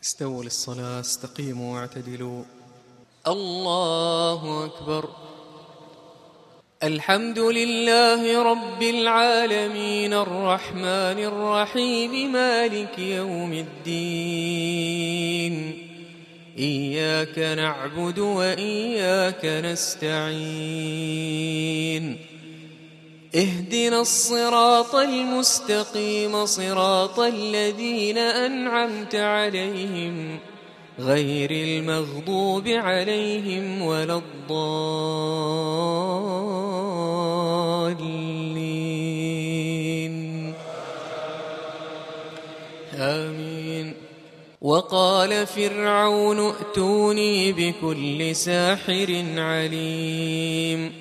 استووا للصلاة، استقيموا واعتدلوا. الله أكبر. الحمد لله رب العالمين الرحمن الرحيم مالك يوم الدين. إياك نعبد وإياك نستعين. اهدنا الصراط المستقيم صراط الذين أنعمت عليهم غير المغضوب عليهم ولا الضالين. آمين. وقال فرعون ائتوني بكل ساحر عليم.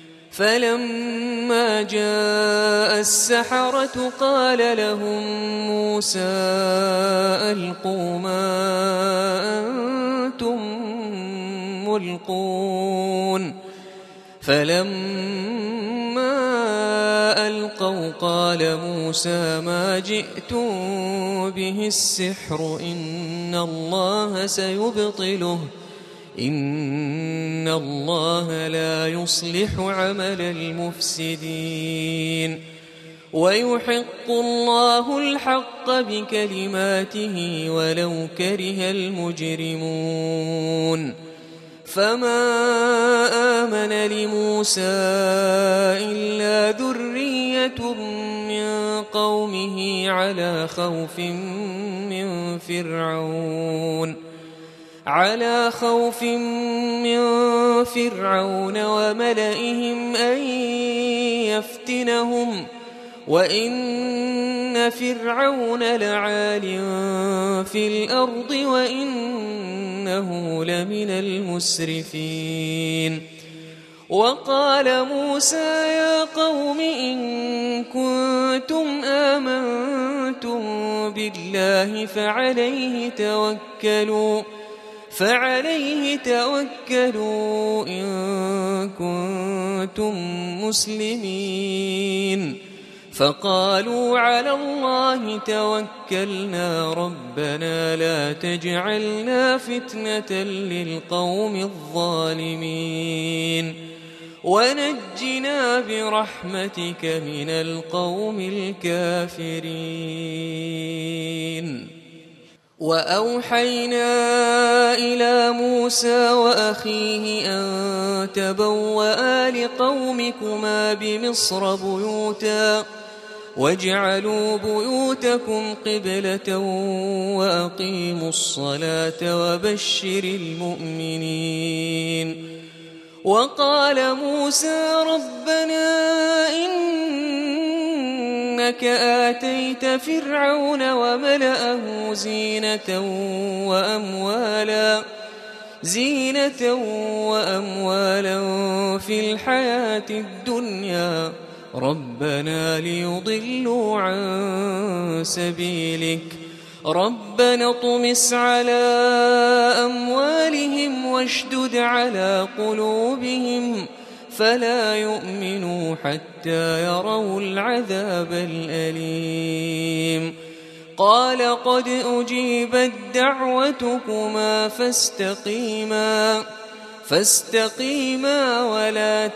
فلما جاء السحرة قال لهم موسى ألقوا ما أنتم ملقون. فلما ألقوا قال موسى ما جئتم به السحر إن الله سيبطله إن الله لا يصلح عمل المفسدين ويحق الله الحق بكلماته ولو كره المجرمون. فما آمن لموسى إلا ذرية من قومه على خوف من فرعون وملئهم أن يفتنهم وإن فرعون لعال في الأرض وإنه لمن المسرفين. وقال موسى يا قوم إن كنتم آمنتم بالله فعليه توكلوا إن كنتم مسلمين. فقالوا على الله توكلنا ربنا لا تجعلنا فتنة للقوم الظالمين ونجنا برحمتك من القوم الكافرين. وأوحينا إلى موسى وأخيه أن تبوأ لقومكما بمصر بيوتا واجعلوا بيوتكم قبلة وأقيموا الصلاة وبشر المؤمنين. وقال موسى ربنا إنك آتيت فرعون وملأه زينة وأموالا في الحياة الدنيا ربنا ليضلوا عن سبيلك ربنا اطمس على أموالهم واشدد على قلوبهم فلا يؤمنوا حتى يروا العذاب الأليم. قال قد أجيبت دعوتكما فاستقيما ولا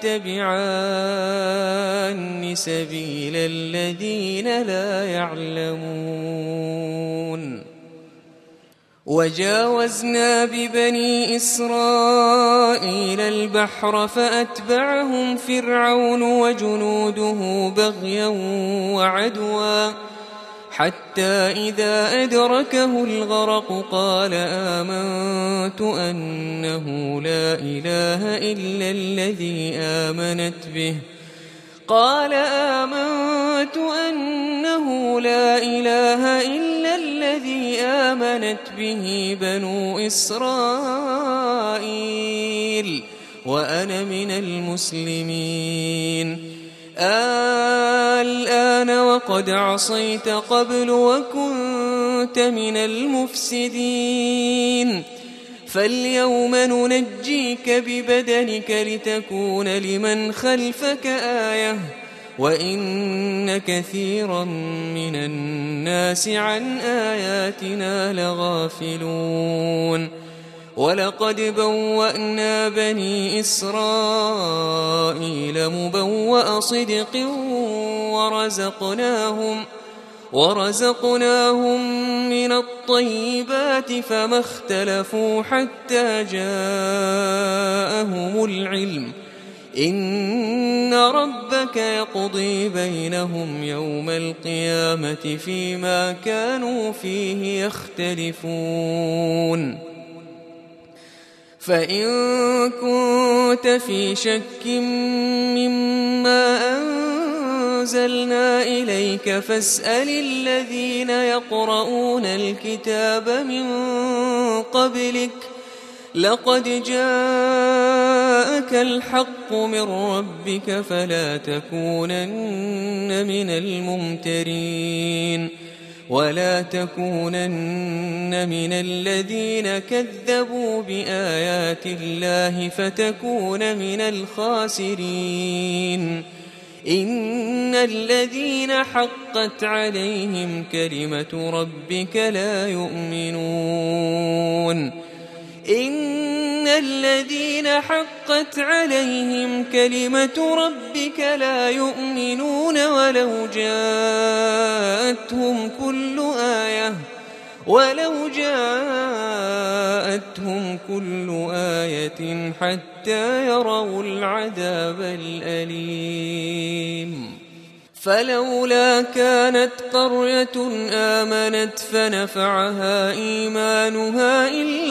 تتبعان سبيل الذين لا يعلمون. وجاوزنا ببني إسرائيل البحر فأتبعهم فرعون وجنوده بغيا وعدوا حتى إذا أدركه الغرق قال آمنت أنه لا إله إلا الذي آمنت به بنو إسرائيل وأنا من المسلمين. الآن وقد عصيت قبل وكنت من المفسدين فاليوم ننجيك ببدنك لتكون لمن خلفك آية وإن كثيرا من الناس عن آياتنا لغافلون ولقد بوأنا بني إسرائيل مبوأ صدق ورزقناهم من الطيبات فما اختلفوا حتى جاءهم العلم إن ربك يقضي بينهم يوم القيامة فيما كانوا فيه يختلفون فإن كنت في شك مما أنزلنا إليك فاسأل الذين يقرؤون الكتاب من قبلك لقد جاءك الحق من ربك فلا تكونن من الممترين ولا تكونن من الذين كذبوا بآيات الله فتكون من الخاسرين إن الذين حقت عليهم كلمة ربك لا يؤمنون إن الذين حقت عليهم كلمة ربك لا يؤمنون ولو جاءتهم كل آية حتى يروا العذاب الأليم فلولا كانت قرية آمنت فنفعها إيمانها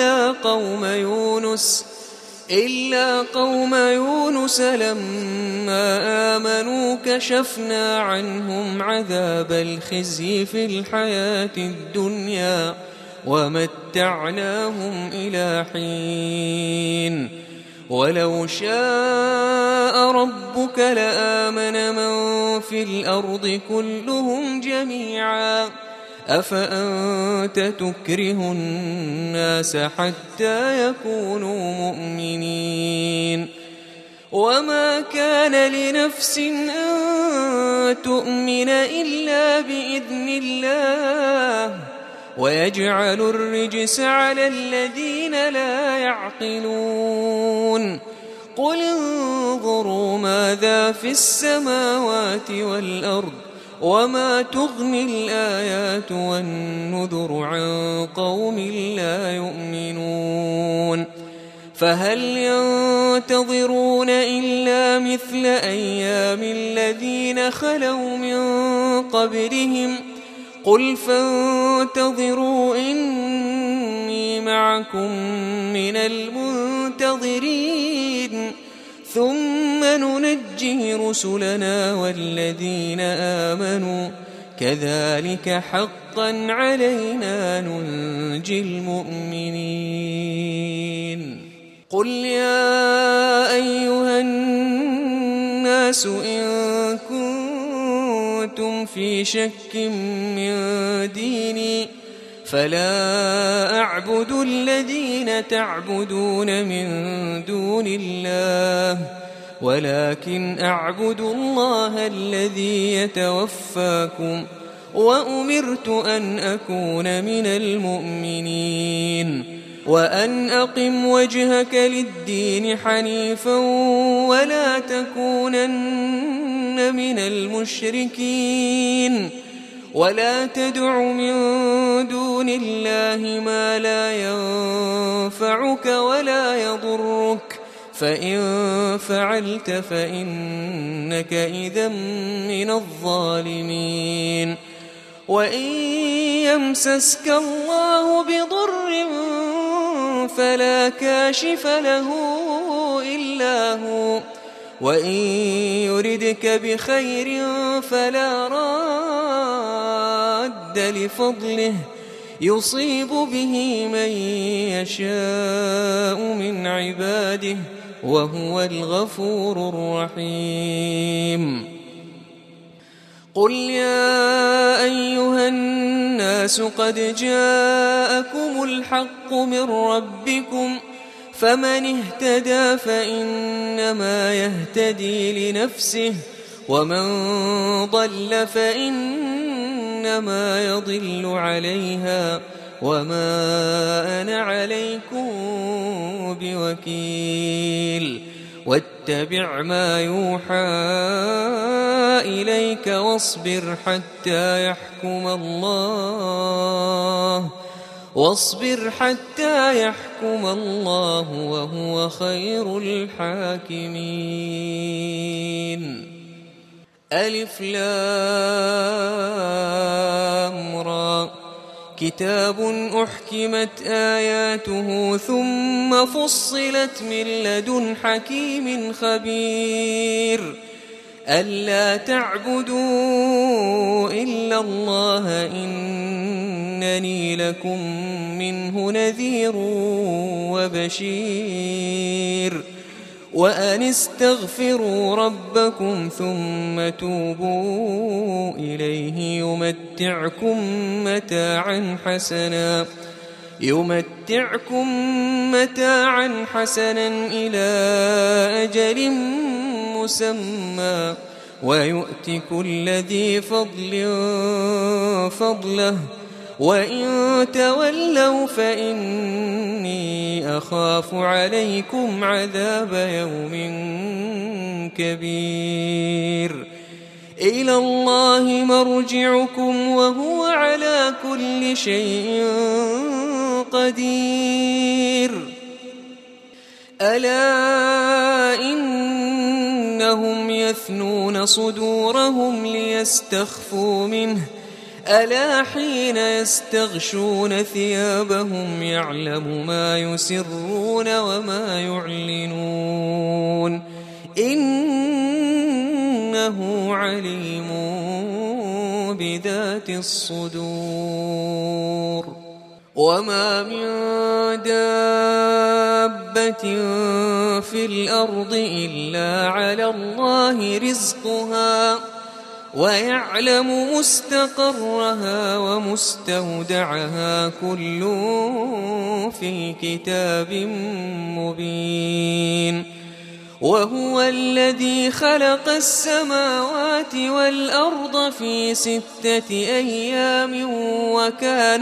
إلا قوم يونس لما آمنوا كشفنا عنهم عذاب الخزي في الحياة الدنيا ومتعناهم إلى حين ولو شاء ربك لآمن من في الأرض كلهم جميعا أفأنت تكره الناس حتى يكونوا مؤمنين وما كان لنفس أن تؤمن إلا بإذن الله ويجعل الرجس على الذين لا يعقلون قل انظروا ماذا في السماوات والأرض وما تغني الآيات والنذر عن قوم لا يؤمنون فهل ينتظرون إلا مثل أيام الذين خلوا من قبلهم قل فانتظروا إني معكم من المنتظرين ثم ننجي رسلنا والذين آمنوا كذلك حقا علينا ننجي المؤمنين قل يا أيها الناس إن كنتم في شك من ديني فلا أعبد الذين تعبدون من دون الله ولكن أعبد الله الذي يتوفاكم وأمرت أن أكون من المؤمنين وأن أقم وجهك للدين حنيفا ولا تكونن من المشركين ولا تدع من دون الله ما لا ينفعك ولا يضرك فإن فعلت فإنك إذا من الظالمين وإن يمسسك الله بضر فلا كاشف له إلا هو وإن يردك بخير فلا راد لفضله يصيب به من يشاء من عباده وهو الغفور الرحيم قل يا أيها الناس قد جاءكم الحق من ربكم فمن اهتدى فإنما يهتدي لنفسه ومن ضل فإنما يضل عليها وما أنا عليكم بوكيل واتبع ما يوحى إليك واصبر حتى يحكم الله وهو خير الحاكمين. ألف لام را كتاب أحكمت آياته ثم فصلت من لدن حكيم خبير ألا تعبدوا إلا الله إنني لكم منه نذير وبشير وأن استغفروا ربكم ثم توبوا إليه يمتعكم متاعا حسنا إلى أجل مسمى ويؤت كل ذي فضل فضله وإن تولوا فإني أخاف عليكم عذاب يوم كبير. إلى الله مرجعكم وهو على كل شيء قدير. ألا إنهم يثنون صدورهم ليستخفوا منه ألا حين يستغشون ثيابهم يعلم ما يسرون وما يعلنون إنه عليم بذات الصدور. وما من دابة في الأرض إلا على الله رزقها ويعلم مستقرها ومستودعها كل في كتاب مبين. وهو الذي خلق السماوات والأرض في 6 أيام وكان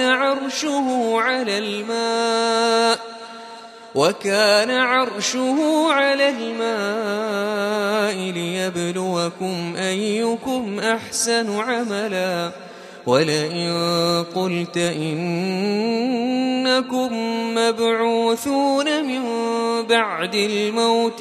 عرشه على الماء ليبلوكم أيكم أحسن عملا. ولئن قلت إنكم مبعوثون من بعد الموت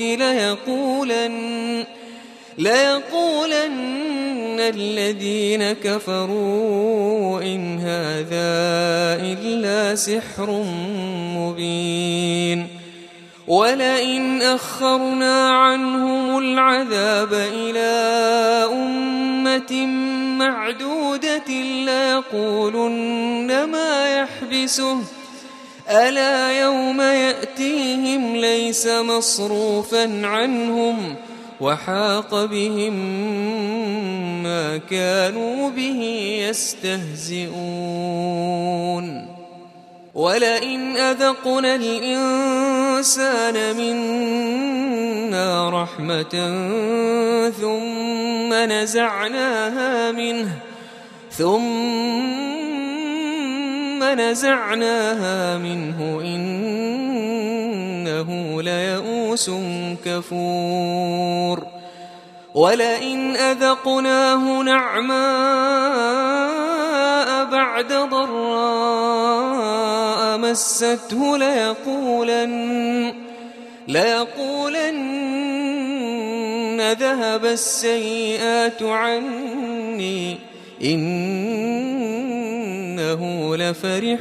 ليقولن الذين كفروا إن هذا إلا سحر مبين. ولئن أخرنا عنهم العذاب إلى أمة معدودة ليقولن ما يحبسه ألا يوم يأتيهم ليس مصروفا عنهم وحاق بهم ما كانوا به يستهزئون. ولئن أذقنا الإنسان منا رحمة ثم نزعناها منه إنه ليئوس كفور. ولئن أذقناه نعماء بعد ضراء مسته ليقولن ذهب السيئات عني إنه لفرح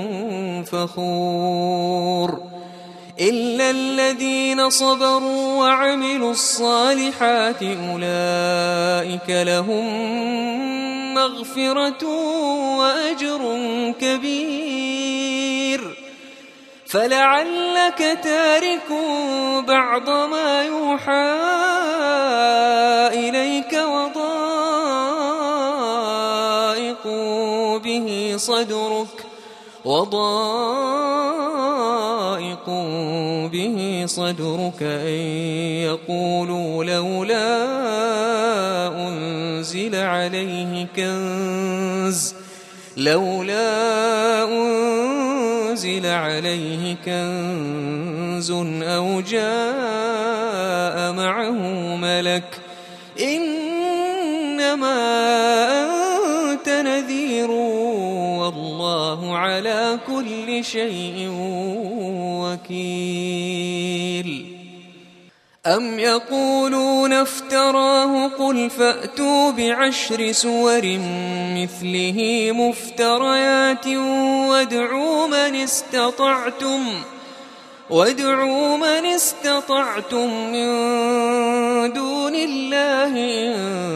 فخور. إلا الذين صبروا وعملوا الصالحات أولئك لهم مغفرة وأجر كبير. فلعلك تارك بعض ما يوحى إليك وضائق به صدرك أن يقولوا لولا أنزل عليه كنز أو جاء معه ملك إنما أنت نذير والله على كل شيء وكيل. أم يقولون افتراه قل فأتوا بعشر سور مثله مفتريات وادعوا من استطعتم من دون الله إن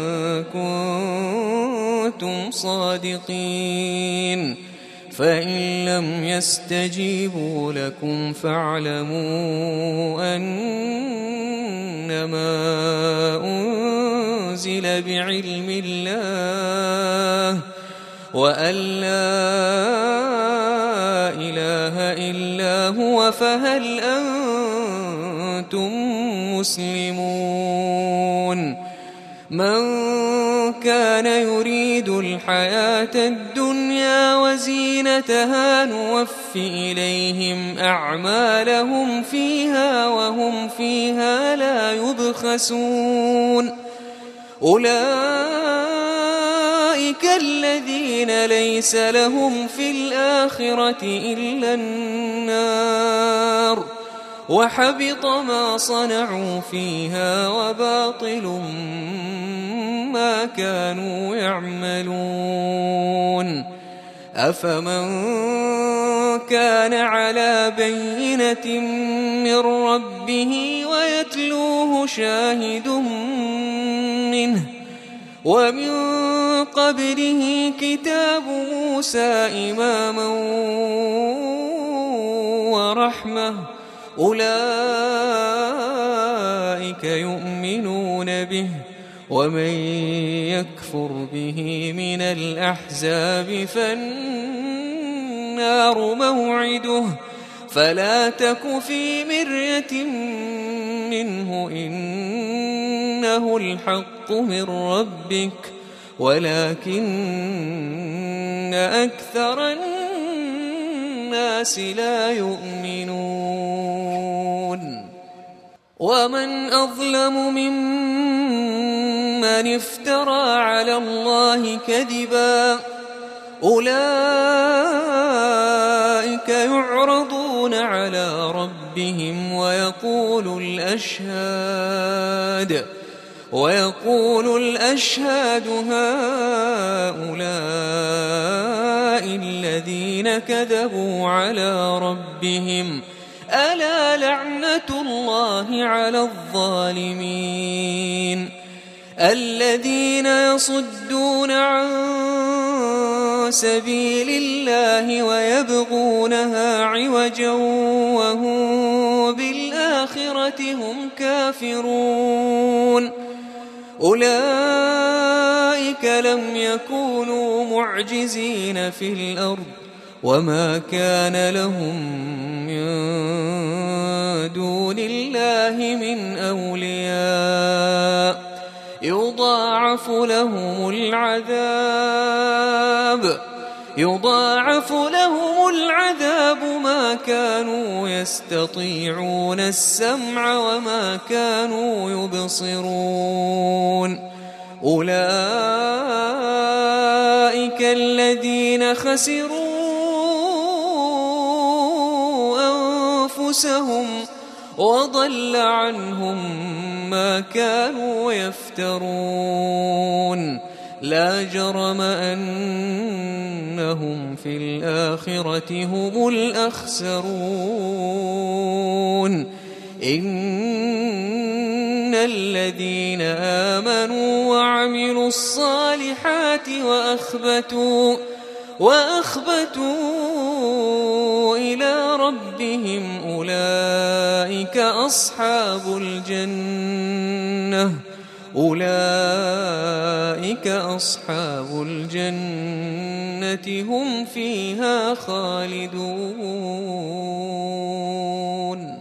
كنتم صادقين فإن لم يستجيبوا لكم فاعلموا أنما أنزل بعلم الله وأن لا إله إلا هو فهل أنتم مسلمون. من كان يريد الحياة الدنيا وزينتها نوف إليهم أعمالهم فيها وهم فيها لا يبخسون. أولئك الذين ليس لهم في الآخرة إلا النار وحبط ما صنعوا فيها وباطل ما كانوا يعملون. أفمن كان على بينة من ربه ويتلوه شاهد منه ومن قبله كتاب موسى إماما ورحمة أولئك يؤمنون به ومن يكفر به من الأحزاب فالنار موعده فلا تك في مرية منه إنه الحق من ربك ولكن أكثر الناس لا يؤمنون. ومن أظلم ممن افترى على الله كذبا أولئك يعرضون على ربهم ويقول الأشهاد هؤلاء الذين كذبوا على ربهم ألا لعنة الله على الظالمين. الذين يصدون عن سبيل الله ويبغونها عوجا وهم بالآخرة هم كافرون أولئك لم يكونوا معجزين في الأرض وما كان لهم من دون الله من أولياء يضاعف لهم العذاب ما كانوا يستطيعون السمع وما كانوا يبصرون. أولئك الذين خسروا أنفسهم وضل عنهم ما كانوا يفترون. لا جرم أنهم في الآخرة هم الأخسرون. إن الذين آمنوا وعملوا الصالحات وأخبتوا إلى ربهم أولئك أصحاب الجنة هم فيها خالدون.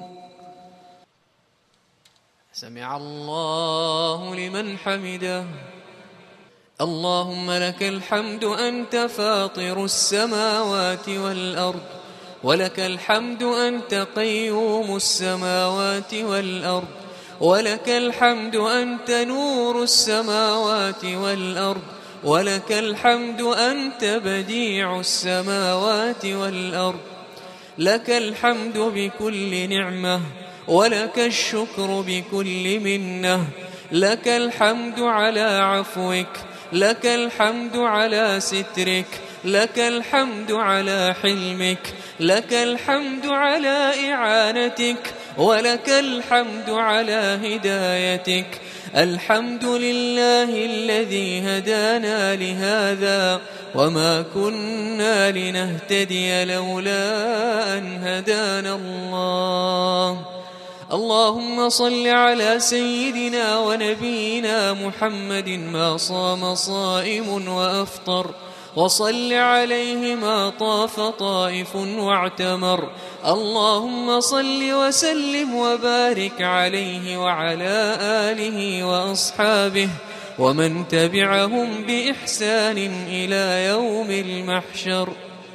سمع الله لمن حمده اللهم لك الحمد أنت فاطر السماوات والأرض، ولك الحمد أنت قيوم السماوات والأرض، ولك الحمد أنت نور السماوات والأرض، ولك الحمد أنت بديع السماوات والأرض. لك الحمد بكل نعمة، ولك الشكر بكل منة. لك الحمد على عفوك، لك الحمد على سترك، لك الحمد على حلمك، لك الحمد على إعانتك، ولك الحمد على هدايتك. الحمد لله الذي هدانا لهذا، وما كنا لنهتدي لولا أن هدانا الله. اللهم صل على سيدنا ونبينا محمد ما صام صائم وأفطر، وصل عليه ما طاف طائف واعتمر. اللهم صل وسلم وبارك عليه وعلى آله وأصحابه ومن تبعهم بإحسان إلى يوم المحشر.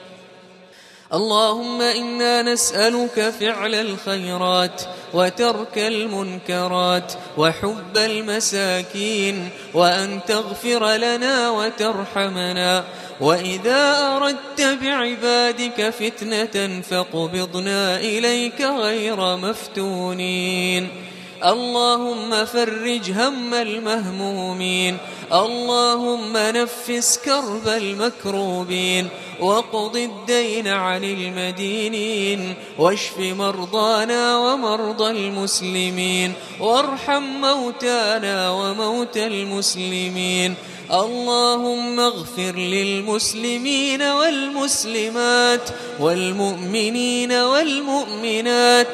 اللهم إنا نسألك فعل الخيرات وترك المنكرات وحب المساكين، وأن تغفر لنا وترحمنا، وإذا أردت بعبادك فتنة فاقبضنا إليك غير مفتونين. اللهم فرج هم المهمومين، اللهم نفس كرب المكروبين، وقض الدين عن المدينين، واشف مرضانا ومرضى المسلمين، وارحم موتانا وموتى المسلمين. اللهم اغفر للمسلمين والمسلمات والمؤمنين والمؤمنات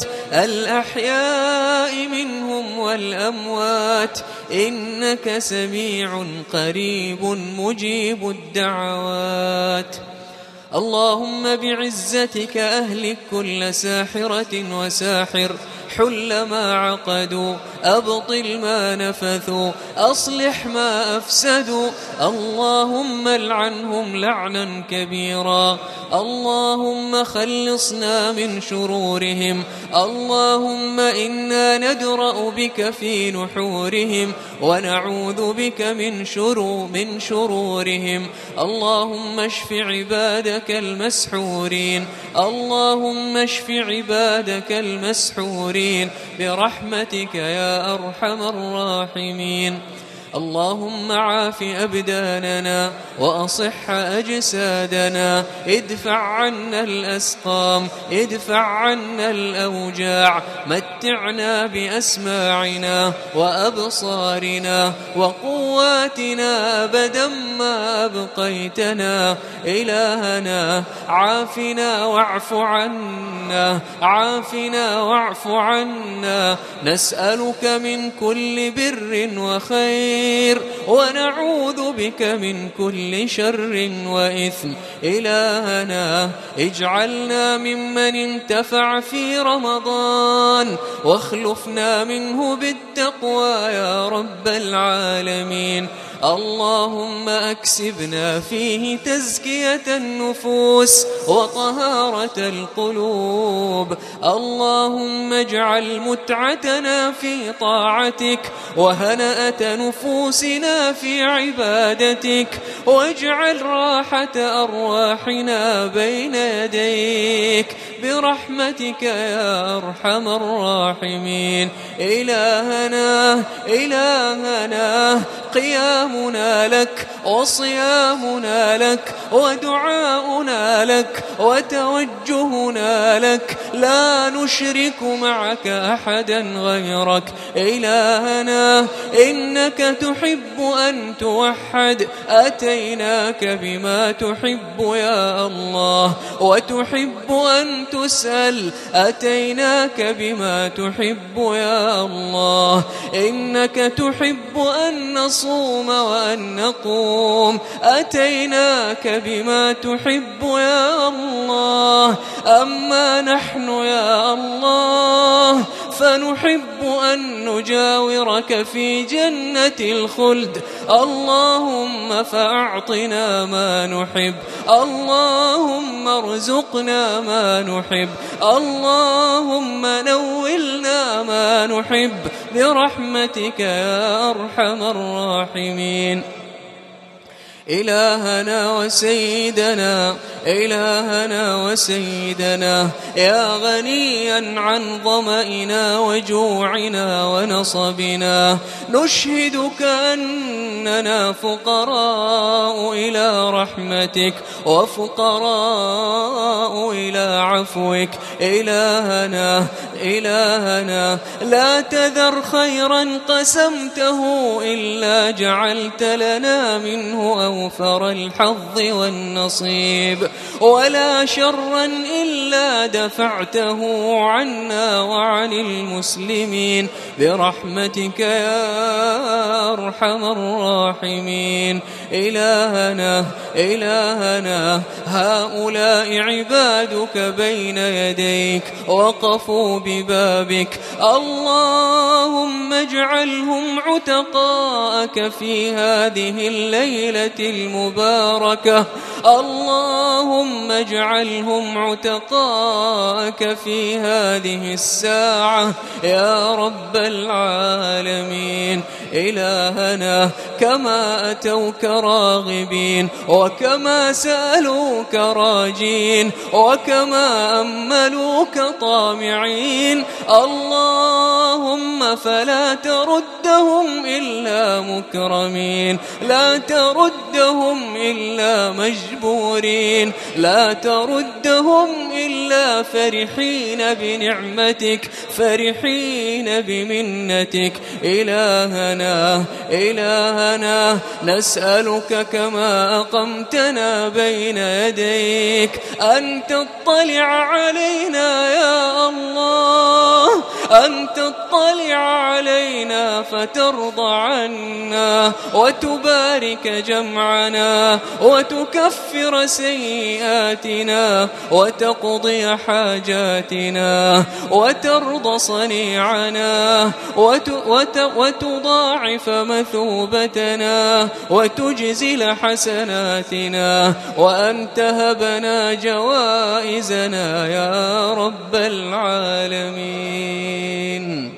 الأحياء منهم والأموات، إنك سميع قريب مجيب الدعوات. اللهم بعزتك أهلك كل ساحرة وساحر، حل ما عقدوا، أبطل ما نفثوا، أصلح ما أفسدوا. اللهم العنهم لعنا كبيرا. اللهم خلصنا من شرورهم. اللهم إنا ندرأ بك في نحورهم ونعوذ بك من شرورهم. اللهم اشف عبادك المسحورين، اللهم اشف عبادك المسحورين برحمتك يا أرحم الراحمين. اللهم عاف أبداننا وأصح أجسادنا، ادفع عنا الأسقام، ادفع عنا الأوجاع، متعنا بأسماعنا وأبصارنا وقواتنا أبدا ما أبقيتنا. إلهنا عافنا واعف عنا، عافنا واعف عنا. نسألك من كل بر وخير، ونعوذ بك من كل شر وإثم. إلهنا اجعلنا ممن انتفع في رمضان، واخلفنا منه بالتقوى يا رب العالمين. اللهم أكسبنا فيه تزكية النفوس وطهارة القلوب. اللهم اجعل متعتنا في طاعتك، وهنأة نفوسنا في عبادتك، واجعل راحة أرواحنا بين يديك برحمتك يا أرحم الراحمين. إلهنا قيامنا لك وصيامنا لك ودعاؤنا لك وتوجهنا لك، لا نشرك معك أحدا غيرك. إلهنا إنك تحب أن توحد، أتيناك بما تحب يا الله، وتحب أن تسأل، أتيناك بما تحب يا الله. إنك تحب أن نصوم وأن نقوم، أتيناك بما تحب يا الله. أما نحن يا الله فنحب أن نجاورك في جنة الخلد. اللهم فأعطنا ما نحب، اللهم ارزقنا ما نحب، اللهم نولنا ما نحب برحمتك يا أرحم الراحمين. إلهنا وسيدنا يا غنيا عن ظمئنا وجوعنا ونصبنا، نشهدك أننا فقراء إلى رحمتك وفقراء إلى عفوك. إلهنا لا تذر خيرا قسمته إلا جعلت لنا منه أوفر الحظ والنصيب، ولا شرا إلا دفعته عنا وعن المسلمين برحمتك يا أرحم الراحمين. إلهنا هؤلاء عبادك بين يديك وقفوا ببابك، اللهم اجعلهم عتقاءك في هذه الليلة المباركة، اللهم اجعلهم عتقاءك في هذه الساعة يا رب العالمين. إلهنا كما أتوك راغبين وكما سألوك راجين وكما أملوك طامعين، اللهم فلا تردهم إلا مكرمين، لا تردهم إلا مجبورين، لا تردهم إلا فرحين بنعمتك فرحين بمنتك. إلهنا نسألك كما أقمتنا بين يديك أن تطلع علينا يا الله، أن تطلع علينا فترضى عنا وتبارك جمعنا وتكفر سيئاتنا وتقضي حاجاتنا وترضى صنيعنا وتضاعف مثوبتنا وتجزل حسناتنا وأن تهبنا جوائزنا يا رب العالمين.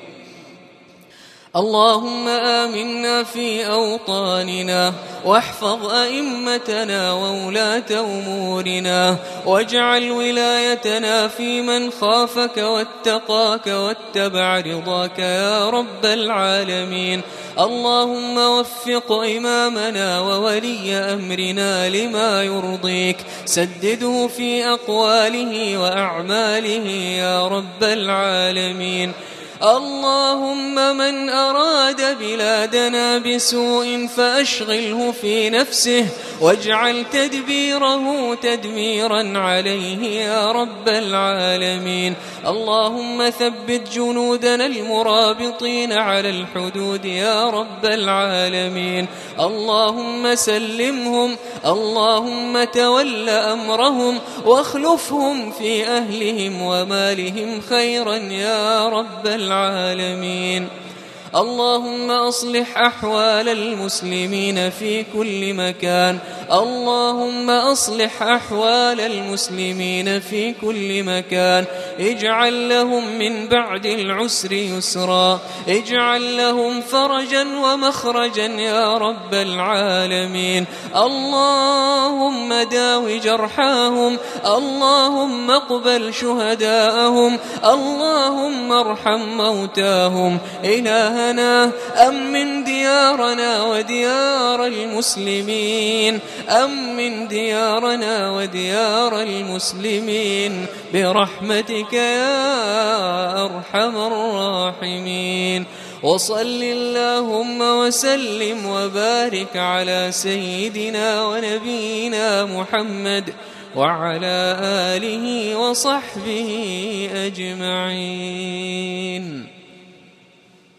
اللهم آمنا في أوطاننا واحفظ أئمتنا وولاة أمورنا واجعل ولايتنا في من خافك واتقاك واتبع رضاك يا رب العالمين. اللهم وفق إمامنا وولي أمرنا لما يرضيك، سدده في أقواله وأعماله يا رب العالمين. اللهم من أراد بلادنا بسوء فأشغله في نفسه واجعل تدبيره تدميرا عليه يا رب العالمين. اللهم ثبت جنودنا المرابطين على الحدود يا رب العالمين. اللهم سلمهم، اللهم تول أمرهم واخلفهم في أهلهم ومالهم خيرا يا رب العالمين. اللهم أصلح أحوال المسلمين في كل مكان، اللهم أصلح أحوال المسلمين في كل مكان، اجعل لهم من بعد العسر يسرا، اجعل لهم فرجا ومخرجا يا رب العالمين. اللهم داو جرحاهم، اللهم اقبل شهداءهم، اللهم ارحم موتاهم. إلهنا أمن ديارنا وديار المسلمين، أمن ديارنا وديار المسلمين برحمتك يا أرحم الراحمين. وصل اللهم وسلم وبارك على سيدنا ونبينا محمد وعلى آله وصحبه أجمعين.